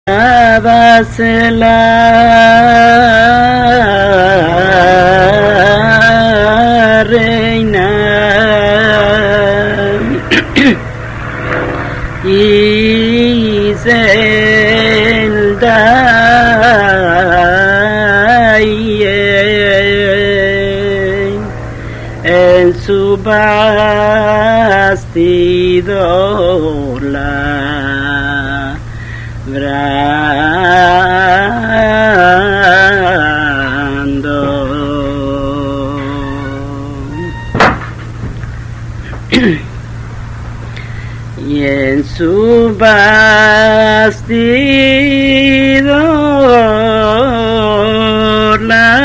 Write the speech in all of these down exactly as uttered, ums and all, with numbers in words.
Base la reina Iselda en su bastidor la brando y en su bastidor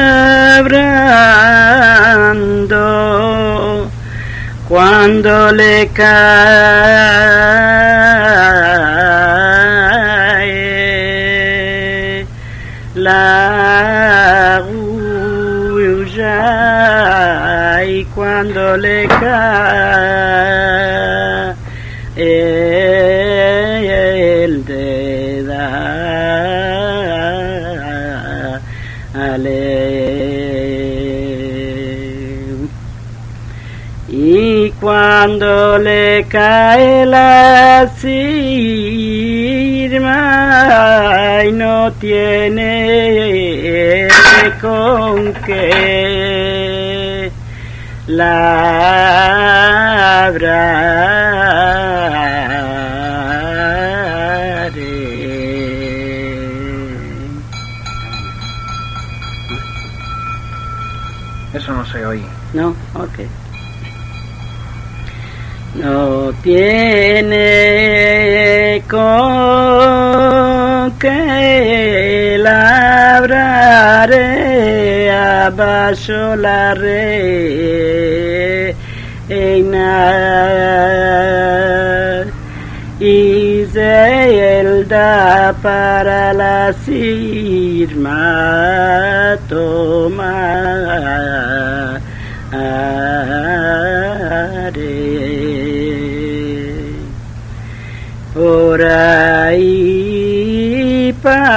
labrando cuando le cae la huya y cuando le cae el dedale y cuando le cae la sirma y no tiene con qué labrar. Eso no se oye. No, ok. No tiene con qué labrar abajo la reina Iselda para la sirma tomar. Por ahí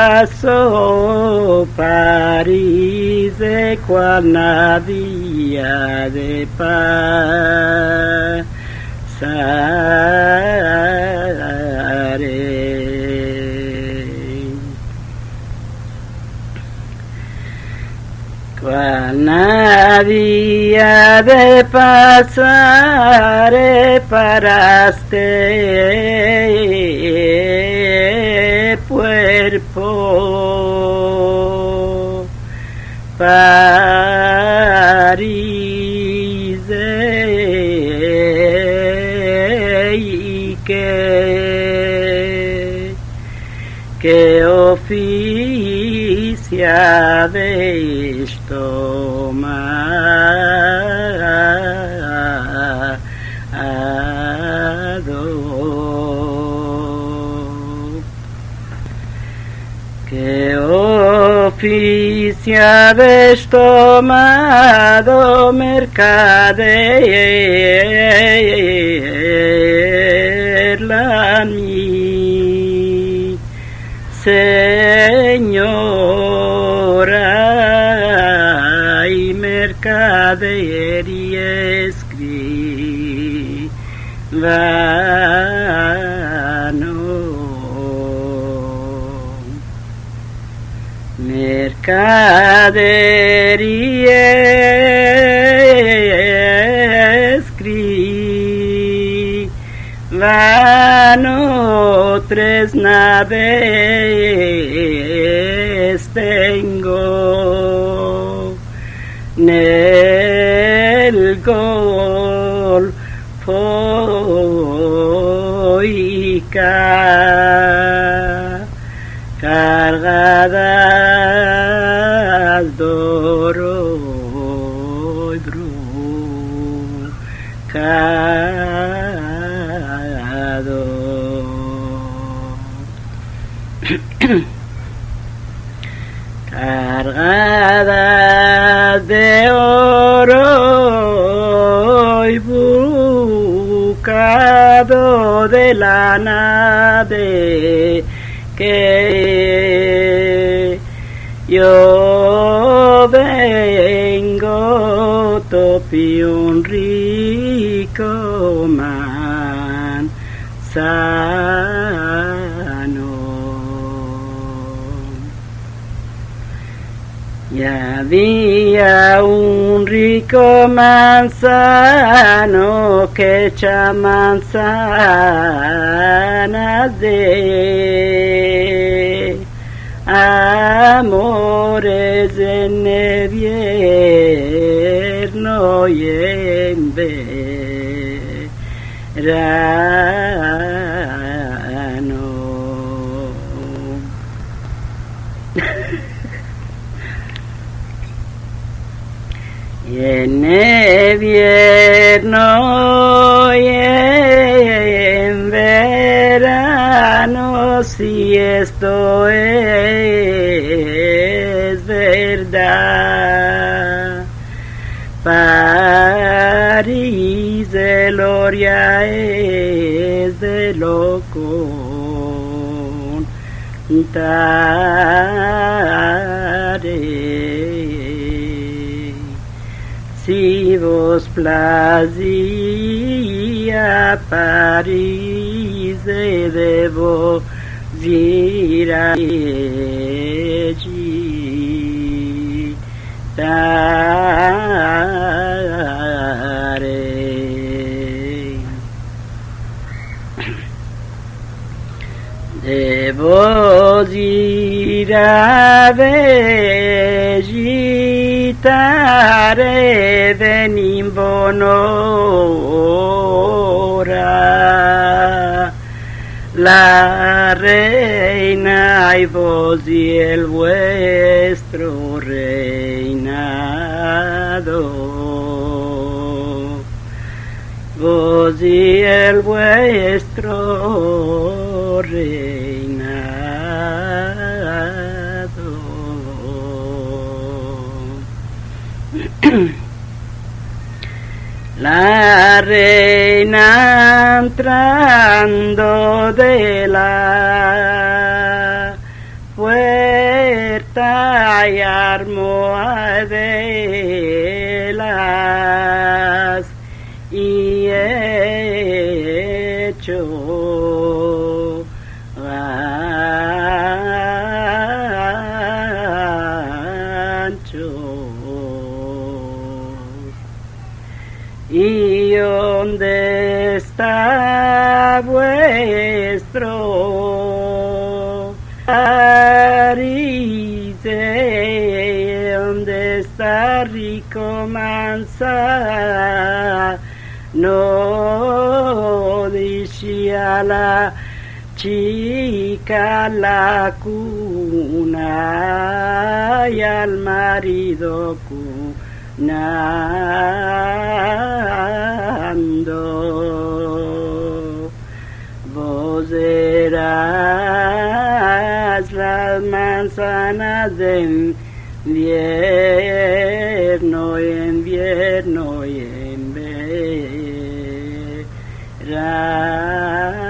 pasó París de cual había de pasar. Cual había de pasar para este cuerpo París y que que oficia de esto que oficia de estomado mercader la mi señora y mercader y escribano. Mercader y escribano, tres naves tengo nel golfo y ca cargadas d'oro y brocado. Cargadas de oro y buscado de la nave que Yo vengo topi un rico manzano. Y había un rico manzano que echa manzanas de amores en invierno y en verano. Y en invierno y en verano, si esto es verdad, París de Loria es de loco contaré. Si vos plazía París, debo ir allí. Taré. Debo ir a visitare venim bonora la reina y vos y el vuestro reinado, vos y el vuestro reinado. La reina entrando de la puerta y almohadelas y hecho ¿Y dónde está vuestro París? ¿Dónde está rico manzano? No decía la chica la cuna y al marido cunando. Vos eras las manzanas de invierno, invierno y en verano.